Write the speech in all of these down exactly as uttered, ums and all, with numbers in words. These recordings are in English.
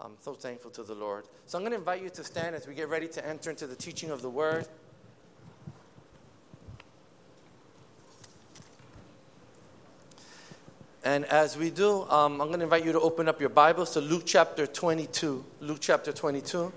I'm so thankful to the Lord. So I'm going to invite you to stand as we get ready to enter into the teaching of the Word. And as we do, um, I'm going to invite you to open up your Bibles to Luke chapter twenty-two. Luke chapter twenty-two.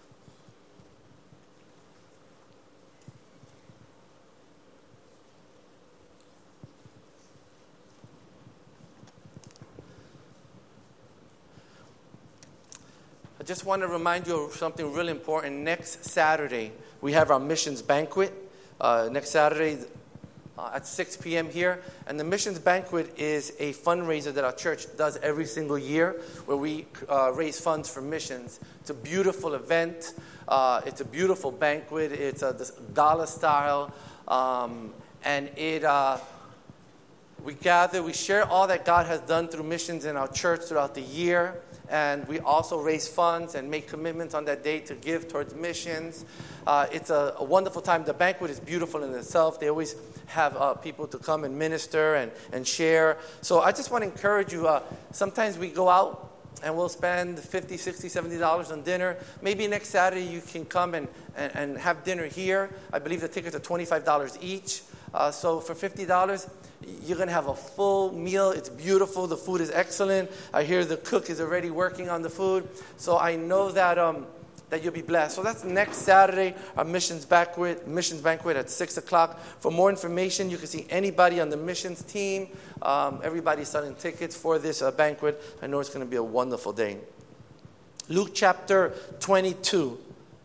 I just want to remind you of something really important. Next Saturday, we have our missions banquet. Uh, next Saturday uh, at six p.m. here. And the missions banquet is a fundraiser that our church does every single year where we uh, raise funds for missions. It's a beautiful event. Uh, it's a beautiful banquet. It's a this gala style. Um, and it... Uh, We gather, we share all that God has done through missions in our church throughout the year. And we also raise funds and make commitments on that day to give towards missions. Uh, it's a, a wonderful time. The banquet is beautiful in itself. They always have uh, people to come and minister and, and share. So I just want to encourage you. Uh, sometimes we go out and we'll spend fifty dollars, sixty dollars, seventy dollars on dinner. Maybe next Saturday you can come and, and, and have dinner here. I believe the tickets are twenty-five dollars each. Uh, so for fifty dollars, you're going to have a full meal. It's beautiful. The food is excellent. I hear the cook is already working on the food. So I know that um, that you'll be blessed. So that's next Saturday, our missions banquet, missions banquet at six o'clock. For more information, you can see anybody on the missions team. Um, everybody's selling tickets for this uh, banquet. I know it's going to be a wonderful day. Luke chapter twenty-two.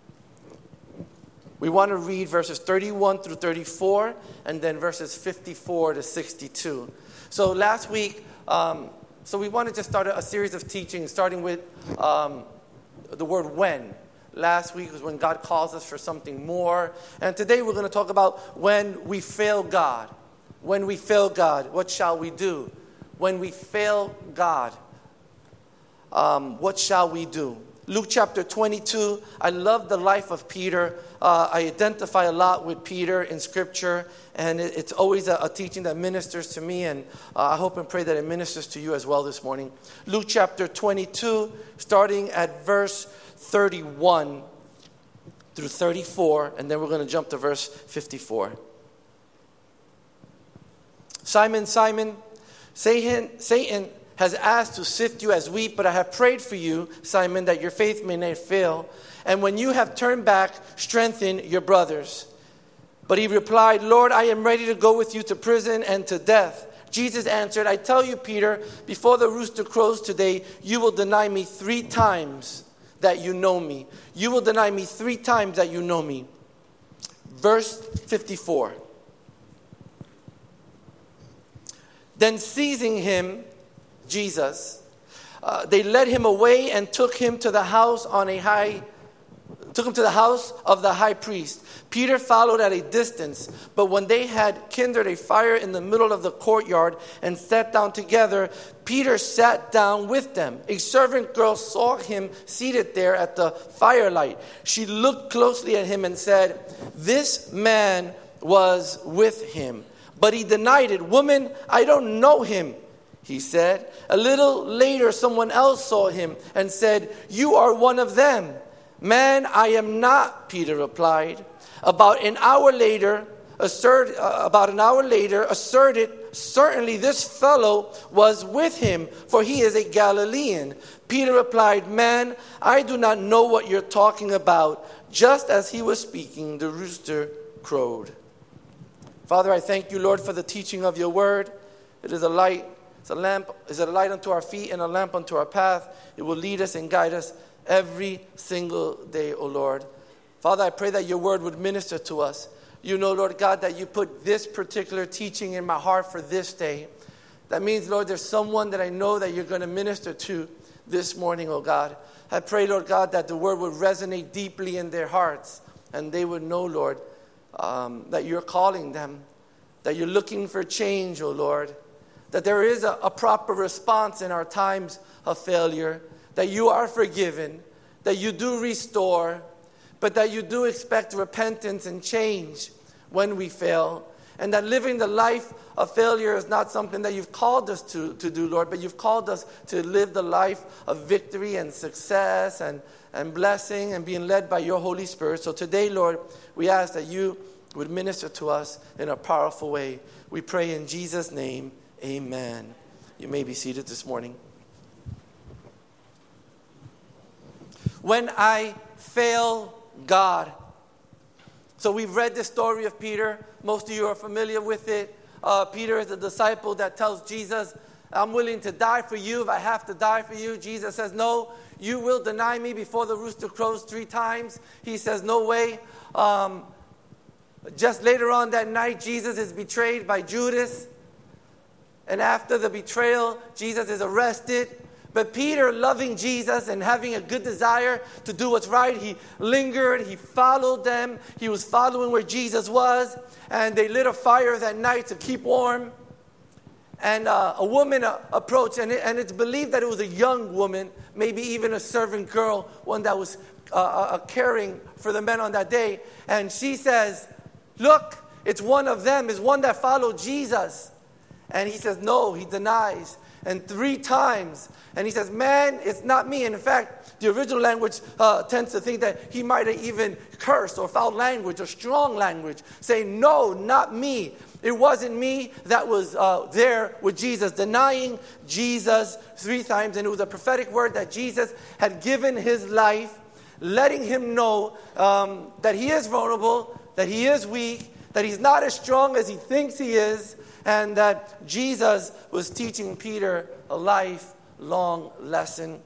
We want to read verses thirty-one through thirty-four, and then verses fifty-four to sixty-two. So last week, um, so we wanted to start a, a series of teachings, starting with um, the word when. Last week was when God calls us for something more. And today we're going to talk about when we fail God. When we fail God, what shall we do? When we fail God, um, what shall we do? Luke chapter twenty-two, I love the life of Peter. Uh, I identify a lot with Peter in Scripture, and it, it's always a, a teaching that ministers to me, and uh, I hope and pray that it ministers to you as well this morning. Luke chapter twenty-two, starting at verse thirty-one through thirty-four, and then we're going to jump to verse fifty-four. Simon, Simon, Satan, Satan has asked to sift you as wheat, but I have prayed for you, Simon, that your faith may not fail. And when you have turned back, strengthen your brothers. But he replied, Lord, I am ready to go with you to prison and to death. Jesus answered, I tell you, Peter, before the rooster crows today, you will deny me three times that you know me. You will deny me three times that you know me. Verse fifty-four. Then seizing him, Jesus, uh, they led him away and took him to the house on a high, took him to the house of the high priest. Peter followed at a distance, but when they had kindled a fire in the middle of the courtyard and sat down together, Peter sat down with them. A servant girl saw him seated there at the firelight. She looked closely at him and said, "This man was with him." But he denied it. "Woman, I don't know him," he said. A little later, someone else saw him and said, "You are one of them." "Man, I am not," Peter replied. About an hour later, assert, uh, about an hour later, asserted, "Certainly this fellow was with him, for he is a Galilean." Peter replied, "Man, I do not know what you're talking about." Just as he was speaking, the rooster crowed. Father, I thank you, Lord, for the teaching of your word. It is a light, it's a lamp, it's a light unto our feet and a lamp unto our path. It will lead us and guide us every single day, O Lord. Father, I pray that your word would minister to us. You know, Lord God, that you put this particular teaching in my heart for this day. That means, Lord, there's someone that I know that you're going to minister to this morning, oh God. I pray, Lord God, that the word would resonate deeply in their hearts and they would know, Lord, um, that you're calling them, that you're looking for change, oh Lord, that there is a, a proper response in our times of failure, that you are forgiven, that you do restore, but that you do expect repentance and change when we fail, and that living the life a failure is not something that you've called us to, to do, Lord, but you've called us to live the life of victory and success and, and blessing and being led by your Holy Spirit. So today, Lord, we ask that you would minister to us in a powerful way. We pray in Jesus' name, amen. You may be seated this morning. When I fail God. So we've read the story of Peter. Most of you are familiar with it. Uh, Peter is the disciple that tells Jesus, I'm willing to die for you if I have to die for you. Jesus says, no, you will deny me before the rooster crows three times. He says, no way. Um, just later on that night, Jesus is betrayed by Judas. And after the betrayal, Jesus is arrested. But Peter, loving Jesus and having a good desire to do what's right, he lingered, he followed them. He was following where Jesus was. And they lit a fire that night to keep warm. And uh, a woman uh, approached, and, it, and it's believed that it was a young woman, maybe even a servant girl, one that was uh, uh, caring for the men on that day. And she says, look, it's one of them, it's one that followed Jesus. And he says, no, he denies. And three times. And he says, man, it's not me. And in fact, the original language uh, tends to think that he might have even cursed or foul language or strong language, saying, no, not me. It wasn't me that was uh, there with Jesus, denying Jesus three times. And it was a prophetic word that Jesus had given his life, letting him know um, that he is vulnerable, that he is weak, that he's not as strong as he thinks he is, and that Jesus was teaching Peter a lifelong lesson.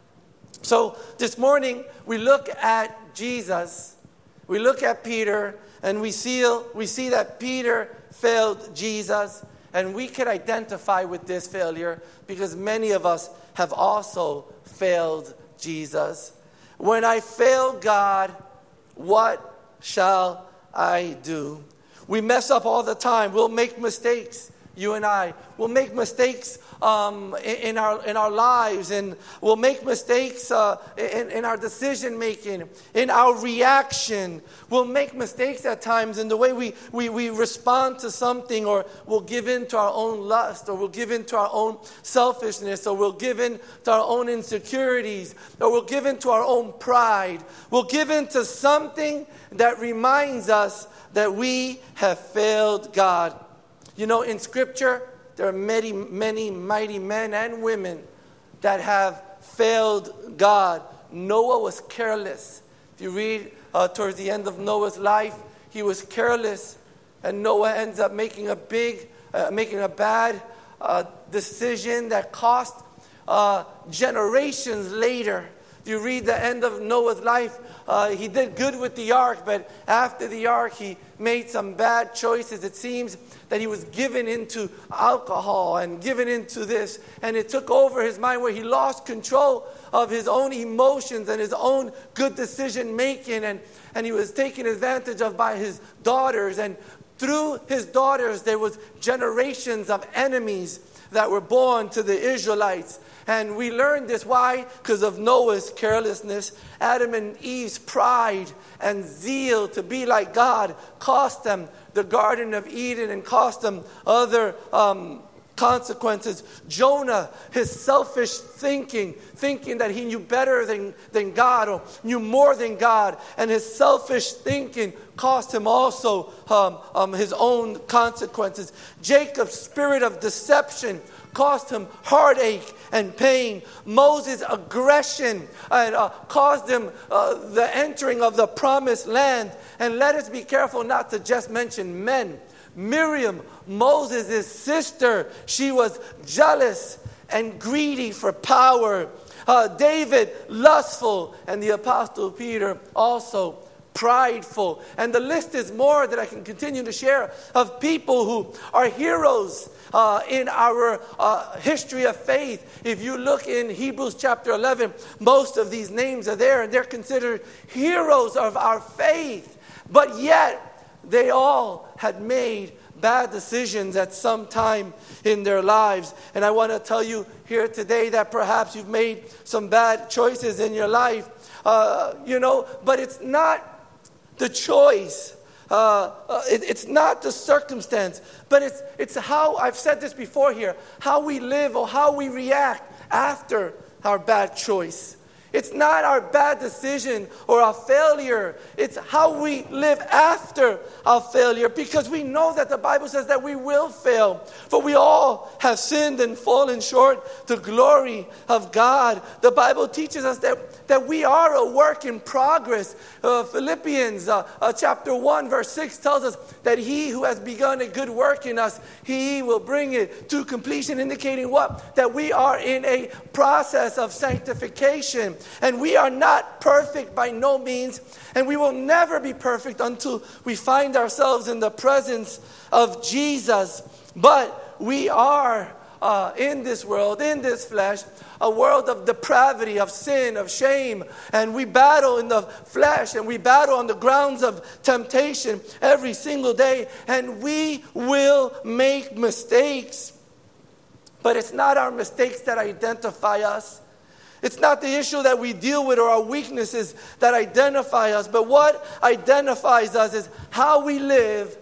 So this morning, we look at Jesus, we look at Peter, and we see, we see that Peter failed Jesus, and we can identify with this failure because many of us have also failed Jesus. When I fail God, what shall I do? We mess up all the time. We'll make mistakes, you and I. We'll make mistakes um, in, in, our, in our lives, and we'll make mistakes uh, in, in our decision making, in our reaction. We'll make mistakes at times in the way we, we, we respond to something, or we'll give in to our own lust, or we'll give in to our own selfishness, or we'll give in to our own insecurities, or we'll give in to our own pride. We'll give in to something that reminds us that we have failed God. You know, in Scripture, there are many, many mighty men and women that have failed God. Noah was careless. If you read uh, towards the end of Noah's life, he was careless. And Noah ends up making a big, uh, making a bad uh, decision that cost uh, generations later. If you read the end of Noah's life, uh, he did good with the ark, but after the ark, he made some bad choices. It seems that he was given into alcohol and given into this, and it took over his mind where he lost control of his own emotions and his own good decision making, and, and he was taken advantage of by his daughters. And through his daughters, there was generations of enemies that were born to the Israelites. And we learned this. Why? Because of Noah's carelessness. Adam and Eve's pride and zeal to be like God cost them the Garden of Eden and cost them other um, consequences. Jonah, his selfish thinking, thinking that he knew better than, than God or knew more than God, and his selfish thinking cost him also um, um, his own consequences. Jacob's spirit of deception cost him heartache and pain. Moses' aggression uh, uh, caused him uh, the entering of the promised land. And let us be careful not to just mention men. Miriam, Moses' sister, she was jealous and greedy for power. Uh, David, lustful, and the Apostle Peter also prideful. And the list is more that I can continue to share of people who are heroes uh, in our uh, history of faith. If you look in Hebrews chapter eleven, most of these names are there, and they're considered heroes of our faith. But yet, they all had made bad decisions at some time in their lives. And I want to tell you here today that perhaps you've made some bad choices in your life. Uh, you know, but it's not the choice Uh, uh, it, it's not the circumstance, but it's, it's how, I've said this before here, how we live or how we react after our bad choice. It's not our bad decision or our failure. It's how we live after our failure, because we know that the Bible says that we will fail. For we all have sinned and fallen short the glory of God. The Bible teaches us that, that we are a work in progress. Uh, Philippians uh, uh, chapter one verse six tells us that he who has begun a good work in us, he will bring it to completion, indicating what? That we are in a process of sanctification. And we are not perfect by no means, and we will never be perfect until we find ourselves in the presence of Jesus. But we are uh, in this world, in this flesh, a world of depravity, of sin, of shame, and we battle in the flesh, and we battle on the grounds of temptation every single day, and we will make mistakes. But it's not our mistakes that identify us. It's not the issue that we deal with or our weaknesses that identify us, but what identifies us is how we live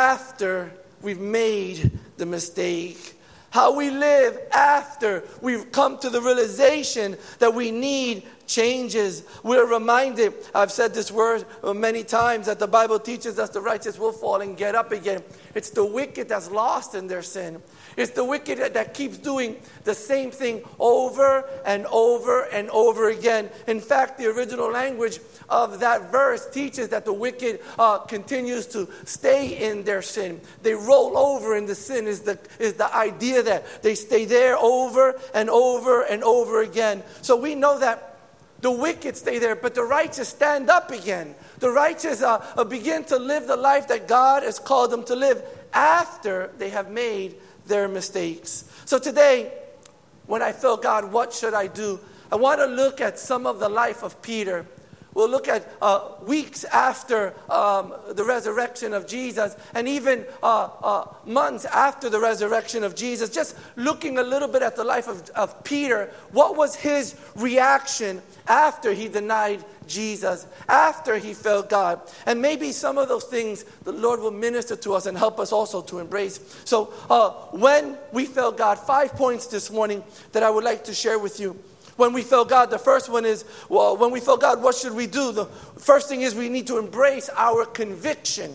after we've made the mistake. How we live after we've come to the realization that we need changes. We're reminded, I've said this word many times, that the Bible teaches us the righteous will fall and get up again. It's the wicked that's lost in their sin. It's the wicked that, that keeps doing the same thing over and over and over again. In fact, the original language of that verse teaches that the wicked uh, continues to stay in their sin. They roll over in the sin is the, is the idea that they stay there over and over and over again. So we know that the wicked stay there, but the righteous stand up again. The righteous uh, uh, begin to live the life that God has called them to live after they have made their mistakes. So today, when I feel, God, what should I do? I want to look at some of the life of Peter. We'll look at uh, weeks after um, the resurrection of Jesus, and even uh, uh, months after the resurrection of Jesus, just looking a little bit at the life of, of Peter. What was his reaction after he denied Jesus, after he felt God? And maybe some of those things the Lord will minister to us and help us also to embrace. So uh, when we felt God, five points this morning that I would like to share with you. When we feel God, the first one is, well, when we feel God, what should we do? The first thing is we need to embrace our conviction.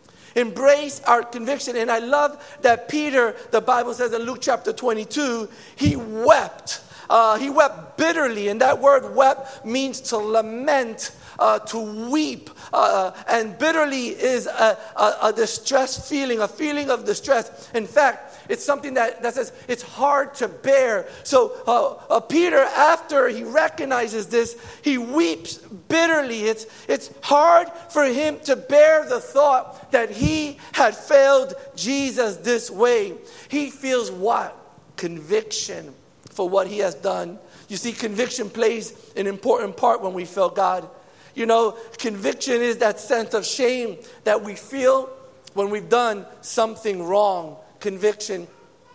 Embrace our conviction. And I love that Peter, the Bible says in Luke chapter twenty-two, he wept. Uh, he wept bitterly. And that word wept means to lament, uh, to weep. Uh, and bitterly is a, a, a distressed feeling, a feeling of distress. In fact, it's something that, that says it's hard to bear. So uh, uh, Peter, after he recognizes this, he weeps bitterly. It's, it's hard for him to bear the thought that he had failed Jesus this way. He feels what? Conviction for what he has done. You see, conviction plays an important part when we fail God. You know, conviction is that sense of shame that we feel when we've done something wrong. Conviction.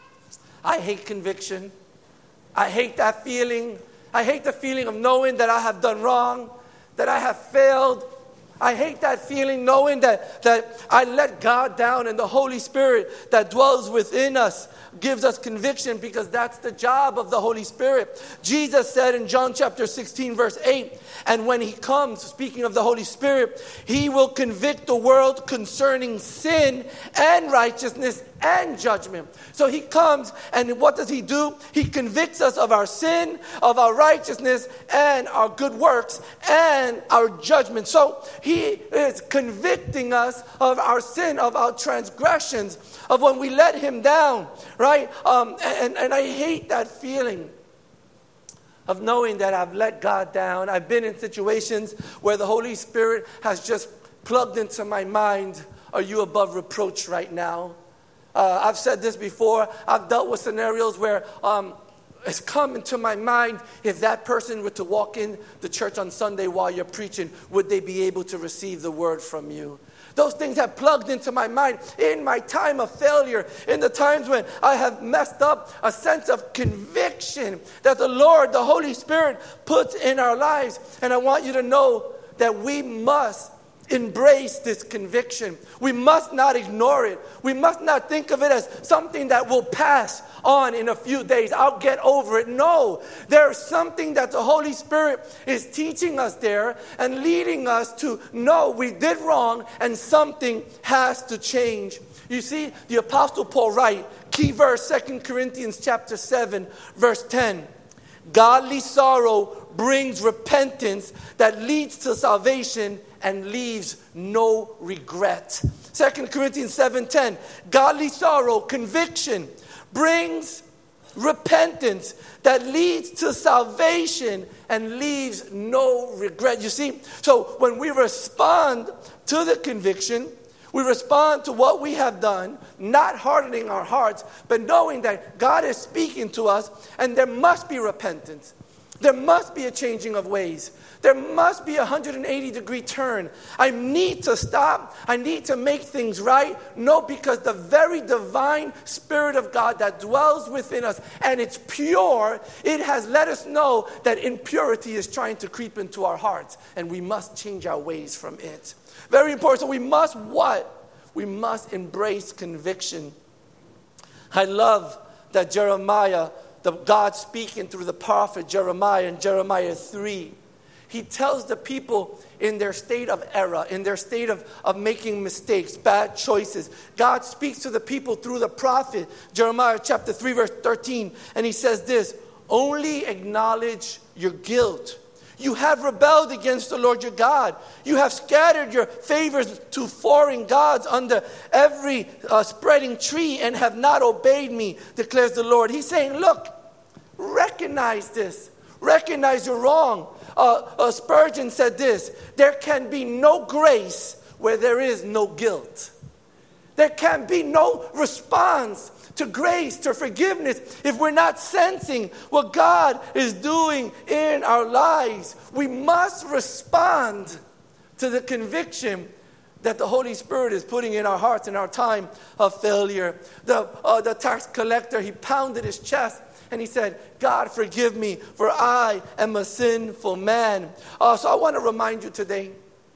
I hate conviction. I hate that feeling. I hate the feeling of knowing that I have done wrong, that I have failed. I hate that feeling knowing that, that I let God down, and the Holy Spirit that dwells within us gives us conviction, because that's the job of the Holy Spirit. Jesus said in John chapter sixteen verse eight, and when he comes, speaking of the Holy Spirit, he will convict the world concerning sin and righteousness and judgment. So he comes, and what does he do? He convicts us of our sin, of our righteousness, and our good works, and our judgment. So he is convicting us of our sin, of our transgressions, of when we let him down, right? Um, and, and I hate that feeling of knowing that I've let God down. I've been in situations where the Holy Spirit has just plugged into my mind, are you above reproach right now? Uh, I've said this before. I've dealt with scenarios where um, it's come into my mind, if that person were to walk in the church on Sunday while you're preaching, would they be able to receive the word from you? Those things have plugged into my mind in my time of failure, in the times when I have messed up, a sense of conviction that the Lord, the Holy Spirit, puts in our lives. And I want you to know that we must embrace this conviction. We must not ignore it. We must not think of it as something that will pass on in a few days. I'll get over it. No, there's something that the Holy Spirit is teaching us there and leading us to know we did wrong and something has to change. You see, the Apostle Paul writes, key verse, Second Corinthians chapter seven, verse ten. Godly sorrow brings repentance that leads to salvation and leaves no regret. Second Corinthians seven ten. Godly sorrow, conviction, brings repentance that leads to salvation and leaves no regret. You see, so when we respond to the conviction, we respond to what we have done, not hardening our hearts, but knowing that God is speaking to us and there must be repentance. There must be a changing of ways. There must be a one hundred eighty degree turn. I need to stop. I need to make things right. No, because the very divine Spirit of God that dwells within us, and it's pure, it has let us know that impurity is trying to creep into our hearts, and we must change our ways from it. Very important. So we must what? We must embrace conviction. I love that Jeremiah, the God speaking through the prophet Jeremiah in Jeremiah three, he tells the people in their state of error, in their state of, of making mistakes, bad choices. God speaks to the people through the prophet, Jeremiah chapter three, verse thirteen, and he says this, only acknowledge your guilt. You have rebelled against the Lord your God. You have scattered your favors to foreign gods under every uh, spreading tree and have not obeyed me, declares the Lord. He's saying, look, recognize this. Recognize you're wrong. Uh, uh, Spurgeon said this, there can be no grace where there is no guilt. There can be no response to grace, to forgiveness, if we're not sensing what God is doing in our lives. We must respond to the conviction that the Holy Spirit is putting in our hearts in our time of failure. The, uh, the tax collector, he pounded his chest and he said, God, forgive me, for I am a sinful man. Uh, so I want to remind you today,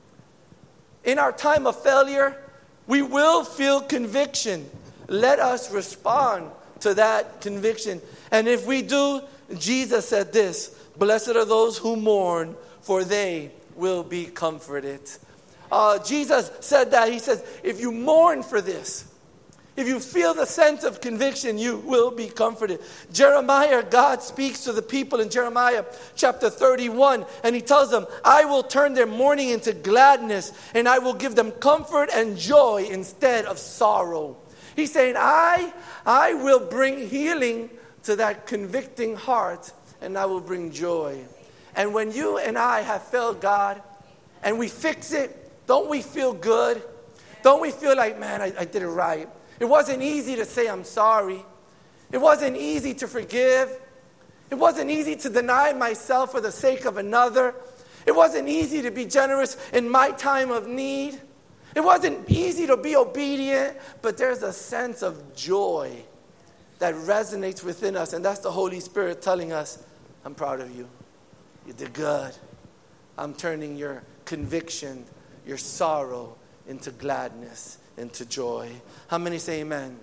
in our time of failure, we will feel conviction. Let us respond to that conviction. And if we do, Jesus said this, blessed are those who mourn, for they will be comforted. Uh, Jesus said that. He says, if you mourn for this, if you feel the sense of conviction, you will be comforted. Jeremiah, God speaks to the people in Jeremiah chapter thirty-one, and he tells them, I will turn their mourning into gladness, and I will give them comfort and joy instead of sorrow. He's saying, I, I will bring healing to that convicting heart, and I will bring joy. And when you and I have failed God, and we fix it, don't we feel good? Don't we feel like, man, I, I did it right? It wasn't easy to say I'm sorry. It wasn't easy to forgive. It wasn't easy to deny myself for the sake of another. It wasn't easy to be generous in my time of need. It wasn't easy to be obedient, but there's a sense of joy that resonates within us, and that's the Holy Spirit telling us, I'm proud of you. You did good. I'm turning your conviction, your sorrow, into gladness, into joy. How many say amen?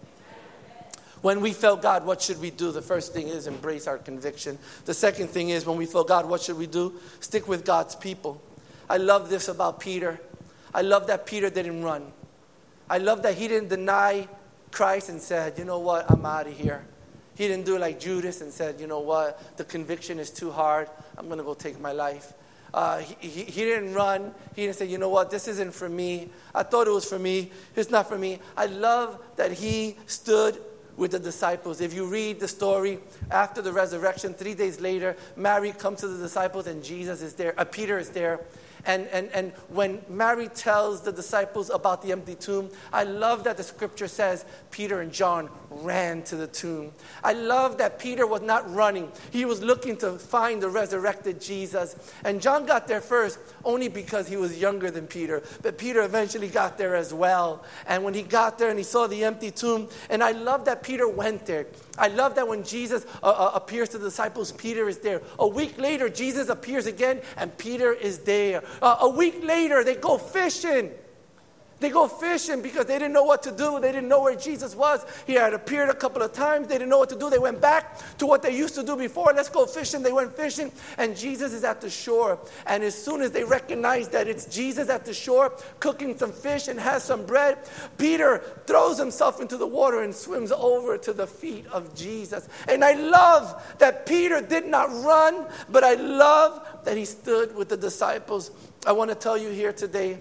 When we fail God, what should we do? The first thing is embrace our conviction. The second thing is when we fail God, what should we do? Stick with God's people. I love this about Peter. I love that Peter didn't run. I love that he didn't deny Christ and said, you know what, I'm out of here. He didn't do like Judas and said, you know what, the conviction is too hard. I'm going to go take my life. Uh, he, he, he didn't run. He didn't say, you know what, this isn't for me. I thought it was for me. It's not for me. I love that he stood with the disciples. If you read the story, after the resurrection, three days later, Mary comes to the disciples and Jesus is there. Uh, Peter is there. And, and, and when Mary tells the disciples about the empty tomb, I love that the scripture says Peter and John ran to the tomb. I love that Peter was not running. He was looking to find the resurrected Jesus. And John got there first only because he was younger than Peter. But Peter eventually got there as well. And when he got there and he saw the empty tomb, and I love that Peter went there. I love that when Jesus uh, uh, appears to the disciples, Peter is there. A week later, Jesus appears again, and Peter is there. Uh, a week later, they go fishing. They go fishing because they didn't know what to do. They didn't know where Jesus was. He had appeared a couple of times. They didn't know what to do. They went back to what they used to do before. Let's go fishing. They went fishing, and Jesus is at the shore. And as soon as they recognize that it's Jesus at the shore, cooking some fish and has some bread, Peter throws himself into the water and swims over to the feet of Jesus. And I love that Peter did not run, but I love that he stood with the disciples. I want to tell you here today,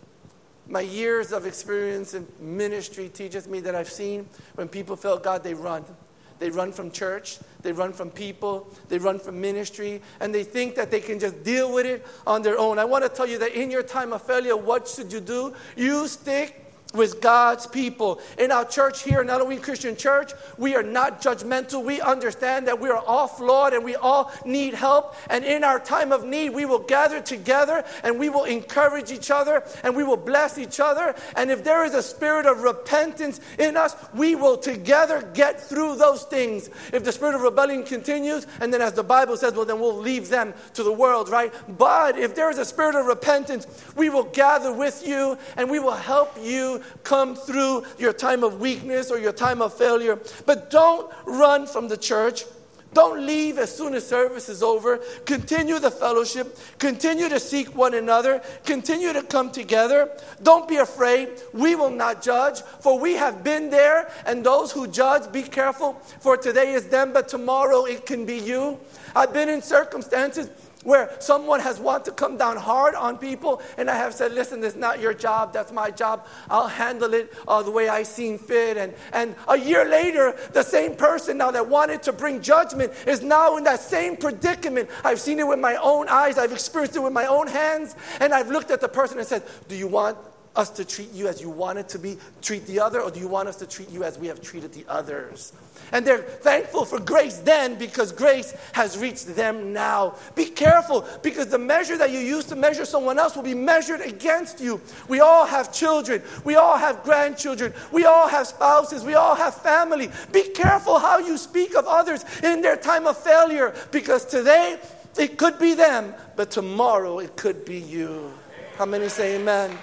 my years of experience in ministry teaches me that I've seen when people feel God, they run. They run from church. They run from people. They run from ministry. And they think that they can just deal with it on their own. I want to tell you that in your time of failure, what should you do? You stick with God's people. In our church here, in Elohim Christian Church, we are not judgmental. We understand that we are all flawed and we all need help. And in our time of need, we will gather together and we will encourage each other and we will bless each other. And if there is a spirit of repentance in us, we will together get through those things. If the spirit of rebellion continues, and then as the Bible says, well, then we'll leave them to the world, right? But if there is a spirit of repentance, we will gather with you and we will help you come through your time of weakness or your time of failure. But don't run from the church. Don't leave as soon as service is over. Continue the fellowship. Continue to seek one another. Continue to come together. Don't be afraid. We will not judge, for we have been there. And those who judge, be careful, for today is them, but tomorrow it can be you. I've been in circumstances where someone has wanted to come down hard on people, and I have said, listen, this is not your job, that's my job. I'll handle it uh, the way I seem fit. And, and a year later, the same person now that wanted to bring judgment is now in that same predicament. I've seen it with my own eyes. I've experienced it with my own hands. And I've looked at the person and said, do you want us to treat you as you wanted to be, treat the other, or do you want us to treat you as we have treated the others? And they're thankful for grace then because grace has reached them now. Be careful, because the measure that you use to measure someone else will be measured against you. We all have children. We all have grandchildren. We all have spouses. We all have family. Be careful how you speak of others in their time of failure, because today it could be them, but tomorrow it could be you. How many say amen?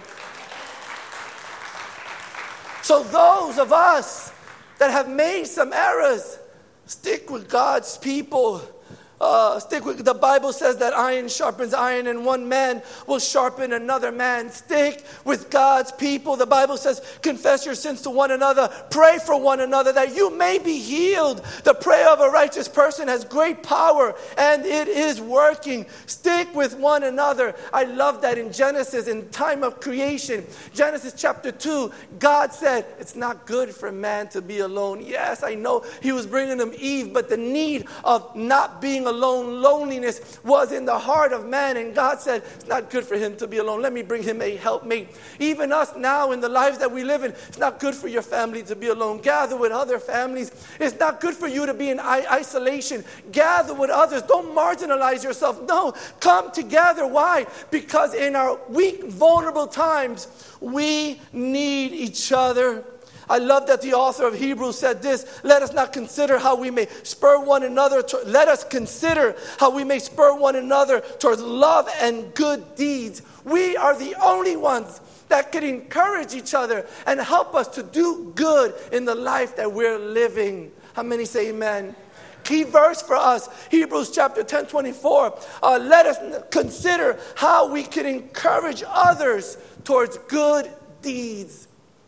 So those of us that have made some errors, stick with God's people. Uh, stick with, the Bible says that iron sharpens iron, and one man will sharpen another man. Stick with God's people. The Bible says, confess your sins to one another. Pray for one another that you may be healed. The prayer of a righteous person has great power, and it is working. Stick with one another. I love that in Genesis, in time of creation, Genesis chapter two, God said, it's not good for man to be alone. Yes, I know he was bringing them Eve, but the need of not being alone Alone, loneliness was in the heart of man, and God said, it's not good for him to be alone. Let me bring him a helpmate. Even us now in the lives that we live in, it's not good for your family to be alone. Gather with other families. It's not good for you to be in isolation. Gather with others. Don't marginalize yourself. No, come together. Why? Because in our weak, vulnerable times, we need each other. I love that the author of Hebrews said this, let us not consider how we may spur one another, to, let us consider how we may spur one another towards love and good deeds. We are the only ones that can encourage each other and help us to do good in the life that we're living. How many say amen? Key verse for us, Hebrews chapter ten, twenty-four. Uh, let us consider how we can encourage others towards good deeds.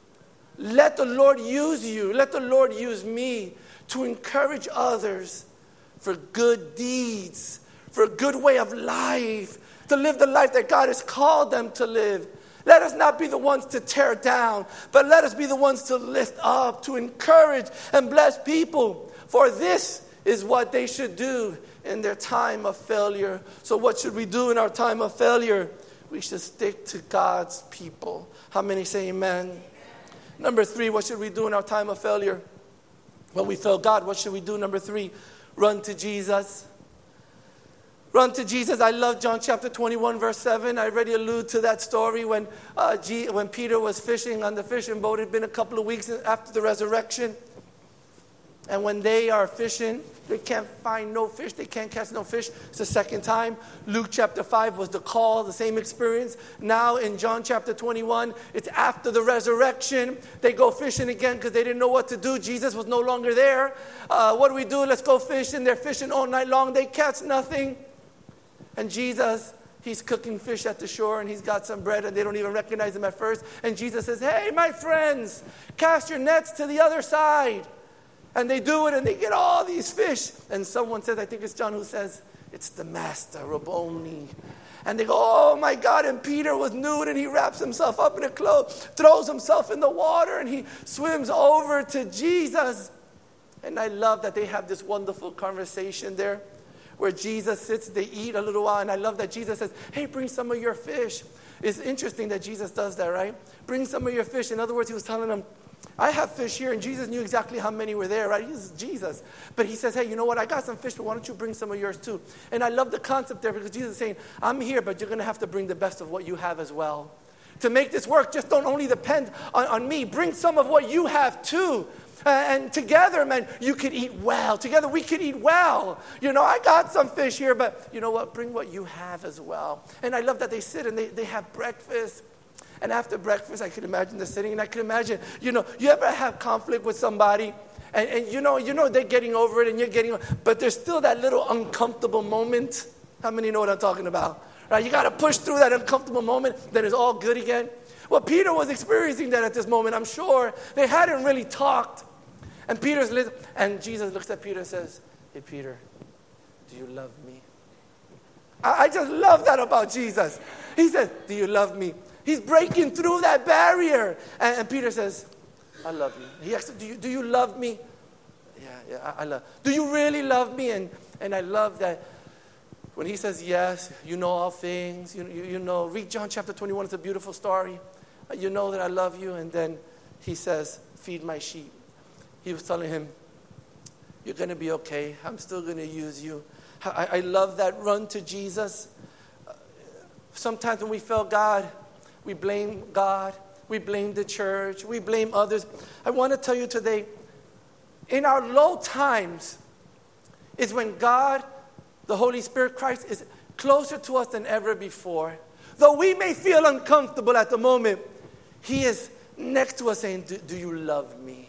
Let the Lord use you. Let the Lord use me to encourage others for good deeds, for a good way of life, to live the life that God has called them to live. Let us not be the ones to tear down, but let us be the ones to lift up, to encourage and bless people. For this is what they should do in their time of failure. So what should we do in our time of failure? We should stick to God's people. How many say amen? Number three, what should we do in our time of failure? When we fail God, what should we do? Number three, run to Jesus. Run to Jesus. I love John chapter twenty-one, verse seven. I already alluded to that story when, uh, G- when Peter was fishing on the fishing boat. It had been a couple of weeks after the resurrection. And when they are fishing, they can't find no fish. They can't catch no fish. It's the second time. Luke chapter five was the call, the same experience. Now in John chapter twenty-one, it's after the resurrection. They go fishing again because they didn't know what to do. Jesus was no longer there. Uh, what do we do? Let's go fishing. They're fishing all night long. They catch nothing. And Jesus, he's cooking fish at the shore, and he's got some bread, and they don't even recognize him at first. And Jesus says, hey, my friends, cast your nets to the other side. And they do it, and they get all these fish. And someone says, I think it's John who says, it's the master, Rabboni. And they go, oh my God. And Peter was nude, and he wraps himself up in a cloth, throws himself in the water, and he swims over to Jesus. And I love that they have this wonderful conversation there where Jesus sits, they eat a little while. And I love that Jesus says, hey, bring some of your fish. It's interesting that Jesus does that, right? Bring some of your fish. In other words, he was telling them, I have fish here, and Jesus knew exactly how many were there, right? He's Jesus. But he says, hey, you know what? I got some fish, but why don't you bring some of yours too? And I love the concept there because Jesus is saying, I'm here, but you're going to have to bring the best of what you have as well. To make this work, just don't only depend on, on me. Bring some of what you have too. Uh, and together, man, you could eat well. Together, we could eat well. You know, I got some fish here, but you know what? Bring what you have as well. And I love that they sit and they, they have breakfast. And after breakfast, I could imagine them sitting, and I could imagine, you know, you ever have conflict with somebody, and, and you know, you know they're getting over it, and you're getting, but there's still that little uncomfortable moment. How many know what I'm talking about? Right? You got to push through that uncomfortable moment, then it's all good again. Well, Peter was experiencing that at this moment, I'm sure. They hadn't really talked. And Peter's listening, and Jesus looks at Peter and says, hey, Peter, do you love me? I, I just love that about Jesus. He says, do you love me? He's breaking through that barrier. And, and Peter says, I love you. He asks, do you, do you love me? Yeah, yeah, I, I love. Do you really love me? And, and I love that when he says, yes, you know all things. You, you, you know, read John chapter twenty-one. It's a beautiful story. You know that I love you. And then he says, feed my sheep. He was telling him, you're going to be okay. I'm still going to use you. I, I love that run to Jesus. Sometimes when we fail God, we blame God. We blame the church. We blame others. I want to tell you today, in our low times is when God, the Holy Spirit, Christ, is closer to us than ever before. Though we may feel uncomfortable at the moment, He is next to us saying, do, do you love me?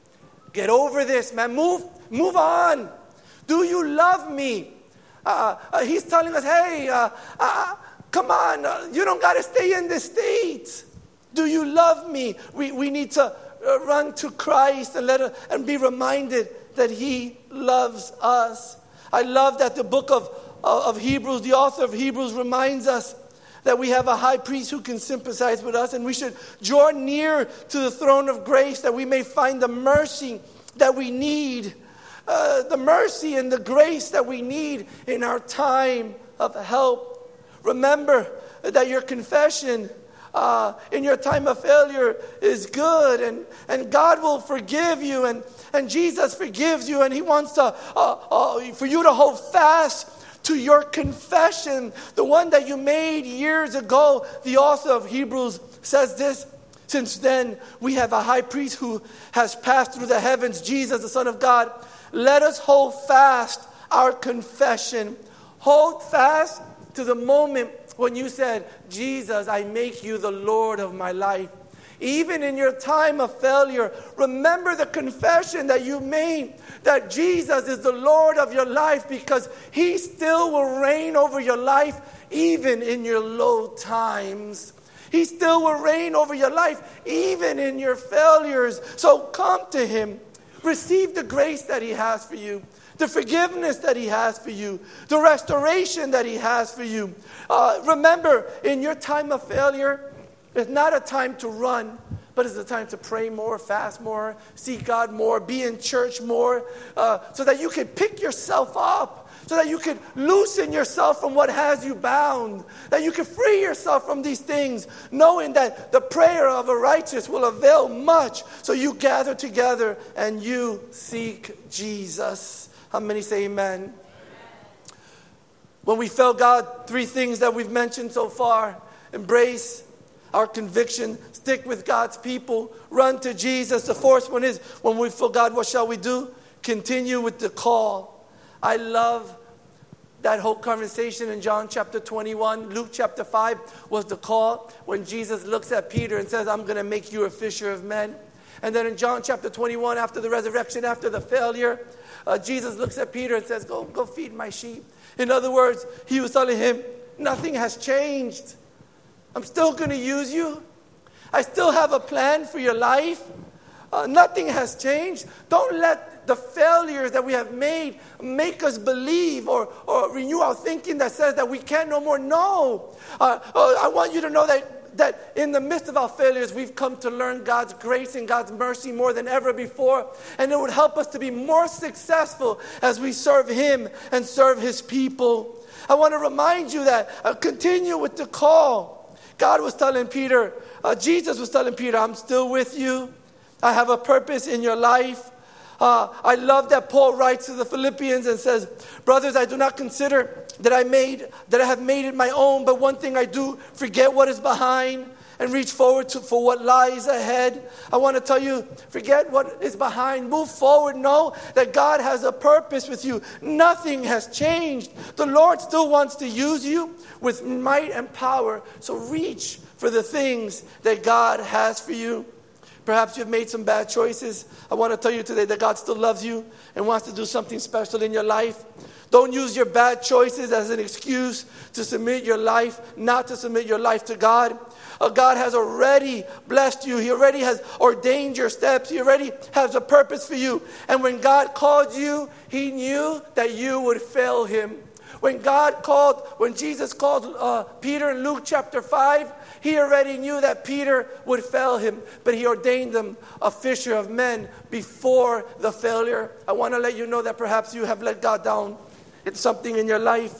Get over this, man. Move, move on. Do you love me? Uh, uh, he's telling us, hey, uh, uh, come on, uh, you don't got to stay in this state. Do you love me? We we need to uh, run to Christ and let uh, and be reminded that He loves us. I love that the book of, uh, of Hebrews, the author of Hebrews reminds us that we have a high priest who can sympathize with us, and we should draw near to the throne of grace that we may find the mercy that we need, uh, the mercy and the grace that we need in our time of help. Remember that your confession uh, in your time of failure is good, and, and God will forgive you, and, and Jesus forgives you, and He wants to uh, uh, for you to hold fast to your confession, the one that you made years ago. The author of Hebrews says this, since then we have a high priest who has passed through the heavens, Jesus, the Son of God. Let us hold fast our confession. Hold fast to the moment when you said, Jesus, I make you the Lord of my life. Even in your time of failure, remember the confession that you made, that Jesus is the Lord of your life, because He still will reign over your life even in your low times. He still will reign over your life even in your failures. So come to Him. Receive the grace that He has for you, the forgiveness that He has for you, the restoration that He has for you. Uh, remember, in your time of failure, it's not a time to run, but it's a time to pray more, fast more, seek God more, be in church more, uh, so that you can pick yourself up, so that you can loosen yourself from what has you bound, that you can free yourself from these things, knowing that the prayer of a righteous will avail much. So you gather together and you seek Jesus. How many say amen? Amen. When we fail God, three things that we've mentioned so far: embrace our conviction, stick with God's people, run to Jesus. The fourth one is, when we feel God, what shall we do? continue with the call. I love that whole conversation in John chapter twenty-one. Luke chapter five was the call when Jesus looks at Peter and says, I'm going to make you a fisher of men. And then in John chapter twenty-one, after the resurrection, after the failure, uh, Jesus looks at Peter and says, go, go feed my sheep. In other words, he was telling him, nothing has changed. I'm still going to use you. I still have a plan for your life. Uh, nothing has changed. Don't let the failures that we have made make us believe or, or renew our thinking that says that we can no more. No. Uh, uh, I want you to know that, that in the midst of our failures, we've come to learn God's grace and God's mercy more than ever before. And it would help us to be more successful as we serve Him and serve His people. I want to remind you that, uh, continue with the call. God was telling Peter, uh, Jesus was telling Peter, I'm still with you. I have a purpose in your life. Uh, I love that Paul writes to the Philippians and says, brothers, I do not consider that I made that I have made it my own, but one thing I do, forget what is behind and reach forward to, for what lies ahead. I want to tell you, forget what is behind. Move forward. Know that God has a purpose with you. Nothing has changed. The Lord still wants to use you with might and power. So reach for the things that God has for you. Perhaps you've made some bad choices. I want to tell you today that God still loves you and wants to do something special in your life. Don't use your bad choices as an excuse to submit your life, not to submit your life to God. Uh, God has already blessed you. He already has ordained your steps. He already has a purpose for you. And when God called you, He knew that you would fail Him. When God called, when Jesus called uh, Peter in Luke chapter five, He already knew that Peter would fail Him, but He ordained him a fisher of men before the failure. I want to let you know that perhaps you have let God down. It's something in your life.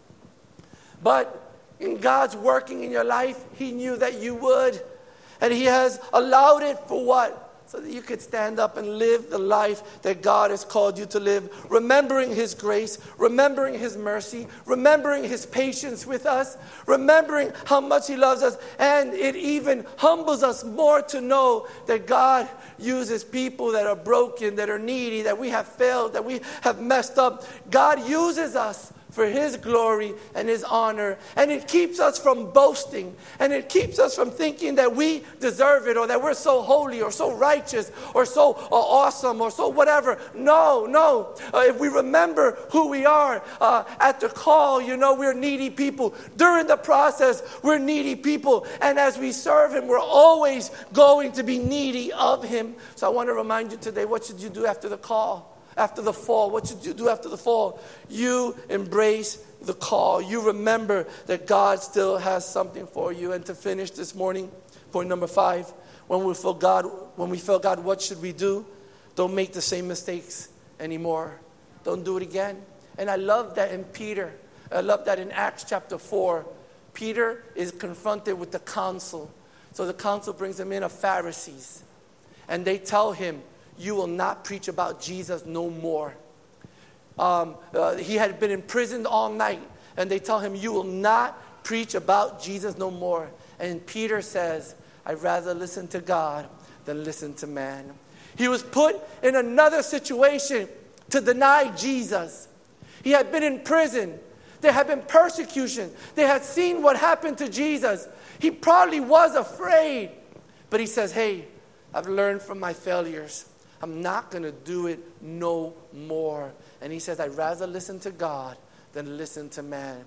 But in God's working in your life, He knew that you would. And He has allowed it for what? So that you could stand up and live the life that God has called you to live. Remembering His grace, remembering His mercy, remembering His patience with us, remembering how much He loves us. And it even humbles us more to know that God uses people that are broken, that are needy, that we have failed, that we have messed up. God uses us for His glory and His honor. And it keeps us from boasting. And it keeps us from thinking that we deserve it or that we're so holy or so righteous or so uh, awesome or so whatever. No, no. Uh, if we remember who we are uh, at the call, you know, we're needy people. During the process, we're needy people. And as we serve Him, we're always going to be needy of Him. So I want to remind you today, what should you do after the call? After the fall, what should you do after the fall? You embrace the call. You remember that God still has something for you. And to finish this morning, point number five, when we feel God, when we feel God, what should we do? Don't make the same mistakes anymore. Don't do it again. And I love that in Peter. I love that in Acts chapter four. Peter is confronted with the council. So the council brings him in of Pharisees. And they tell him, you will not preach about Jesus no more. Um, uh, he had been imprisoned all night. And they tell him, you will not preach about Jesus no more. And Peter says, I'd rather listen to God than listen to man. He was put in another situation to deny Jesus. He had been in prison. There had been persecution. They had seen what happened to Jesus. He probably was afraid. But he says, hey, I've learned from my failures. I'm not going to do it no more. And he says, I'd rather listen to God than listen to man.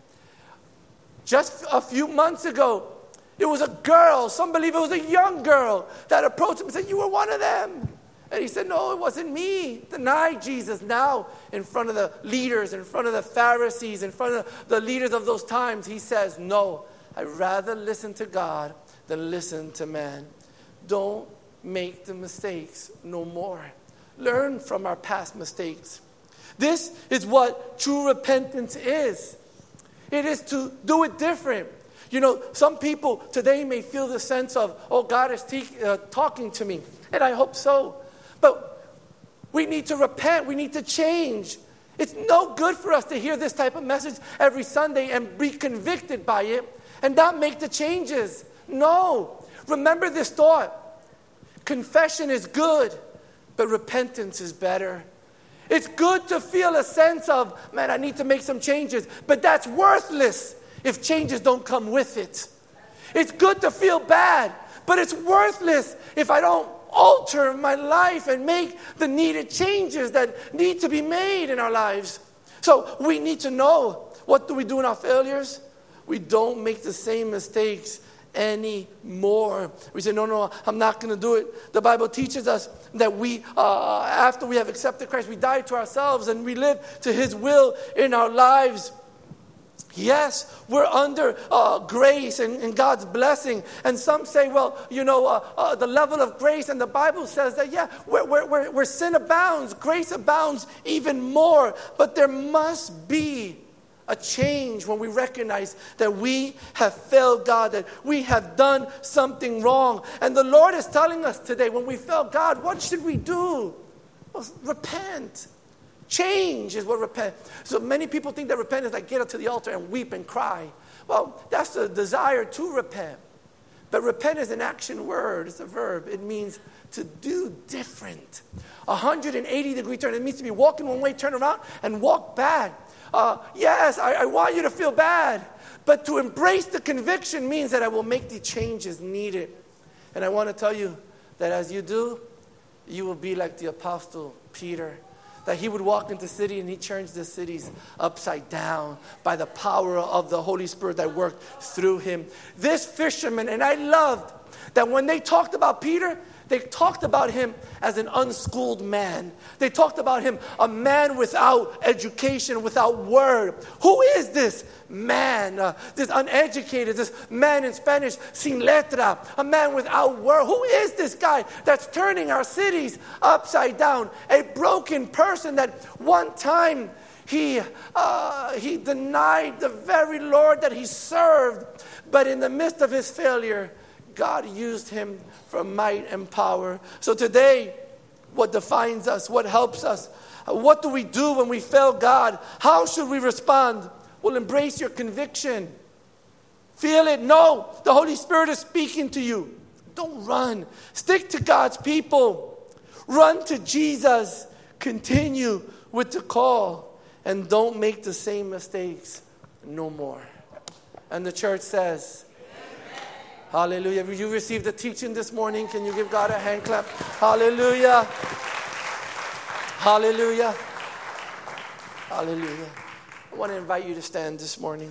Just a few months ago, it was a girl, some believe it was a young girl, that approached him and said, you were one of them. And he said, no, it wasn't me. Denied Jesus. Now, in front of the leaders, in front of the Pharisees, in front of the leaders of those times, he says, no, I'd rather listen to God than listen to man. Don't make the mistakes no more. Learn from our past mistakes. This is what true repentance is. It is to do it different. You know, some people today may feel the sense of, oh, God is te- uh, talking to me. And I hope so. But we need to repent. We need to change. It's no good for us to hear this type of message every Sunday and be convicted by it and not make the changes. No. Remember this thought. Confession is good, but repentance is better. It's good to feel a sense of, man, I need to make some changes. But that's worthless if changes don't come with it. It's good to feel bad, but it's worthless if I don't alter my life and make the needed changes that need to be made in our lives. So we need to know, what do we do in our failures? We don't make the same mistakes anymore. We say, no, no, I'm not going to do it. The Bible teaches us that we, uh, after we have accepted Christ, we die to ourselves and we live to His will in our lives. Yes, we're under uh, grace and, and God's blessing. And some say, well, you know, uh, uh, the level of grace, and the Bible says that, yeah, where, where, where, where sin abounds, grace abounds even more. But there must be a change when we recognize that we have failed God, that we have done something wrong. And the Lord is telling us today, when we fail God, what should we do? Well, repent. Change is what repent. So many people think that repent is like get up to the altar and weep and cry. Well, that's the desire to repent. But repent is an action word. It's a verb. It means to do different. A one hundred eighty degree turn. It means to be walking one way, turn around, and walk back. Uh, yes, I, I want you to feel bad. But to embrace the conviction means that I will make the changes needed. And I want to tell you that as you do, you will be like the Apostle Peter. That he would walk into the city and he turns the cities upside down by the power of the Holy Spirit that worked through him. This fisherman, and I loved that when they talked about Peter, they talked about him as an unschooled man. They talked about him, a man without education, without word. Who is this man, uh, this uneducated, this man in Spanish, sin letra, a man without word? Who is this guy that's turning our cities upside down? A broken person that one time he, uh, he denied the very Lord that he served. But in the midst of his failure, God used him for might and power. So today, what defines us? What helps us? What do we do when we fail God? How should we respond? Well, embrace your conviction. Feel it. No, the Holy Spirit is speaking to you. Don't run. Stick to God's people. Run to Jesus. Continue with the call. And don't make the same mistakes no more. And the church says, hallelujah. Have you received the teaching this morning? Can you give God a hand clap? Hallelujah. Hallelujah. Hallelujah. I want to invite you to stand this morning.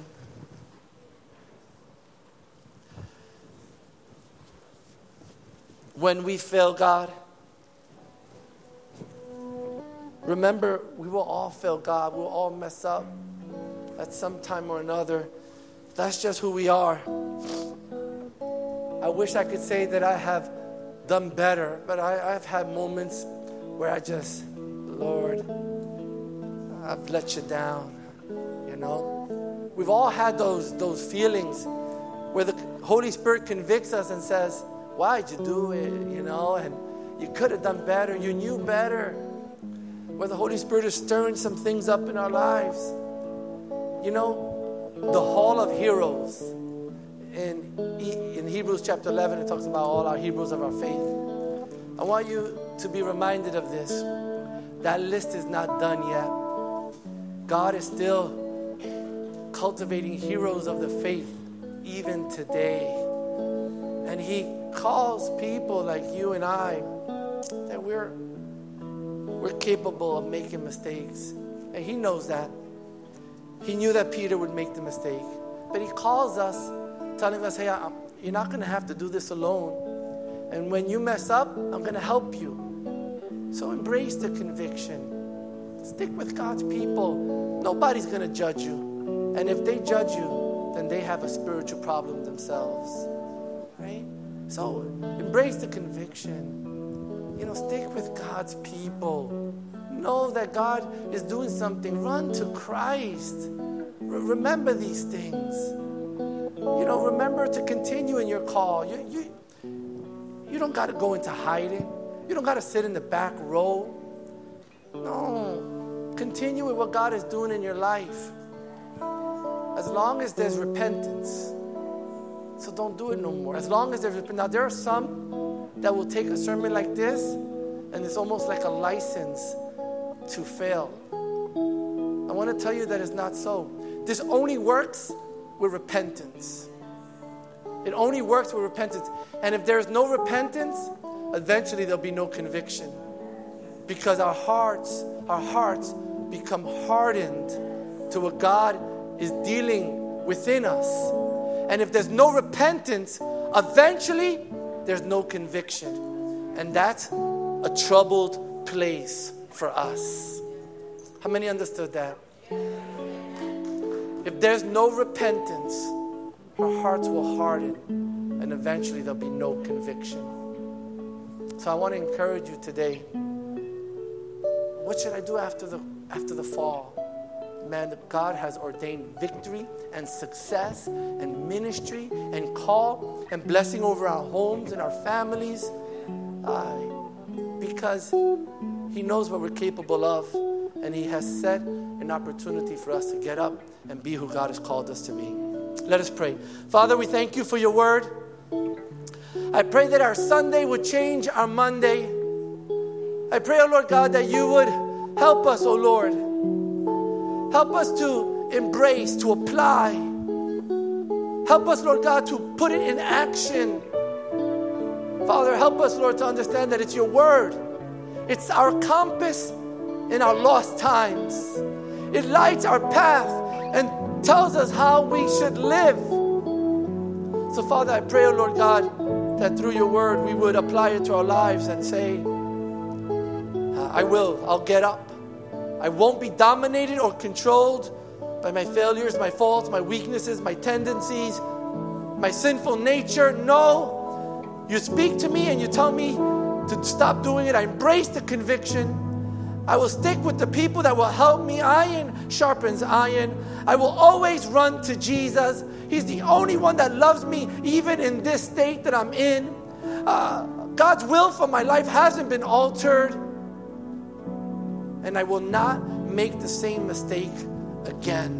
When we fail God, remember, we will all fail God. We'll all mess up at some time or another. That's just who we are. I wish I could say that I have done better, but I, I've had moments where I just, Lord, I've let you down, you know. We've all had those, those feelings where the Holy Spirit convicts us and says, why'd you do it, you know, and you could have done better, you knew better. Where the Holy Spirit is stirring some things up in our lives. You know, the Hall of Heroes. In, in Hebrews chapter eleven, it talks about all our heroes of our faith. I want you to be reminded of this. That list is not done yet. God is still cultivating heroes of the faith even today. And He calls people like you and I that we're, we're capable of making mistakes. And He knows that. He knew that Peter would make the mistake. But He calls us, telling us, hey, I'm, you're not going to have to do this alone. And when you mess up, I'm going to help you. So embrace the conviction. Stick with God's people. Nobody's going to judge you. And if they judge you, then they have a spiritual problem themselves. Right? So embrace the conviction. You know, stick with God's people. Know that God is doing something. Run to Christ. R- remember these things. You know, remember to continue in your call. You, you, you don't got to go into hiding. You don't got to sit in the back row. No. Continue with what God is doing in your life. As long as there's repentance. So don't do it no more. As long as there's repentance. Now, there are some that will take a sermon like this, and it's almost like a license to fail. I want to tell you that it's not so. This only works with repentance. It only works with repentance. And if there's no repentance, eventually there'll be no conviction. Because our hearts, our hearts become hardened to what God is dealing within us. And if there's no repentance, eventually there's no conviction. And that's a troubled place for us. How many understood that? If there's no repentance, our hearts will harden, and eventually there'll be no conviction. So I want to encourage you today. What should I do after the after the fall? Man, God has ordained victory and success and ministry and call and blessing over our homes and our families, uh, because He knows what we're capable of, and He has set an opportunity for us to get up and be who God has called us to be. Let us pray. Father, we thank you for your word. I pray that our Sunday would change our Monday. I pray, oh Lord God, that you would help us, oh Lord. Help us to embrace, to apply. Help us, Lord God, to put it in action. Father, help us, Lord, to understand that it's your word. It's our compass in our lost times. It lights our path and tells us how we should live. So, Father, I pray, oh Lord God, that through your word we would apply it to our lives and say, I will, I'll get up. I won't be dominated or controlled by my failures, my faults, my weaknesses, my tendencies, my sinful nature. No, you speak to me and you tell me to stop doing it. I embrace the conviction. I will stick with the people that will help me. Iron sharpens iron. I will always run to Jesus. He's the only one that loves me, even in this state that I'm in. Uh, God's will for my life hasn't been altered. And I will not make the same mistake again.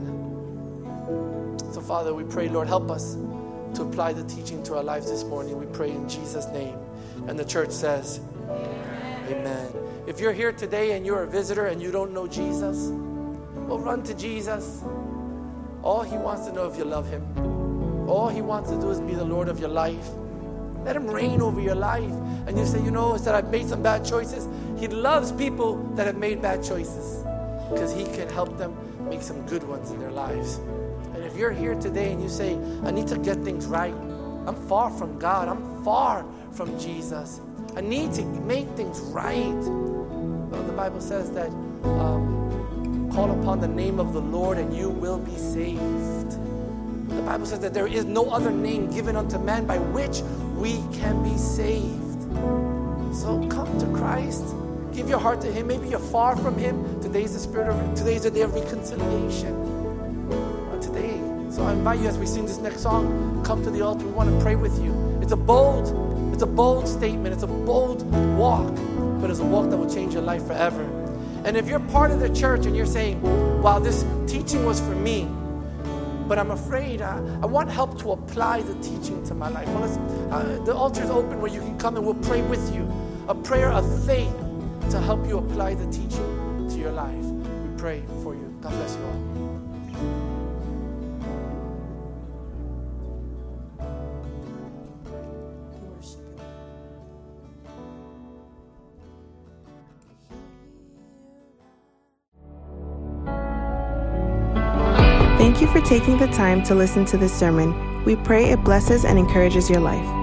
So, Father, we pray, Lord, help us to apply the teaching to our lives this morning. We pray in Jesus' name. And the church says, Amen. Amen. If you're here today and you're a visitor and you don't know Jesus, well, run to Jesus. All He wants to know if you love Him. All He wants to do is be the Lord of your life. Let Him reign over your life. And you say, you know, instead I've made some bad choices. He loves people that have made bad choices because He can help them make some good ones in their lives. And if you're here today and you say, I need to get things right. I'm far from God. I'm far from Jesus. I need to make things right. Well, the Bible says that um, call upon the name of the Lord and you will be saved. The Bible says that there is no other name given unto man by which we can be saved. So come to Christ. Give your heart to Him. Maybe you're far from Him. Today's the spirit of today's the day of reconciliation. Uh, today. So I invite you as we sing this next song, come to the altar. We want to pray with you. It's a bold, it's a bold statement. It's a bold walk, but it's a walk that will change your life forever. And if you're part of the church and you're saying, wow, this teaching was for me, but I'm afraid I, I want help to apply the teaching to my life. Well, let's, uh, the altar is open where you can come and we'll pray with you. A prayer of faith to help you apply the teaching to your life. We pray for you. God bless you all. Thank you for taking the time to listen to this sermon. We pray it blesses and encourages your life.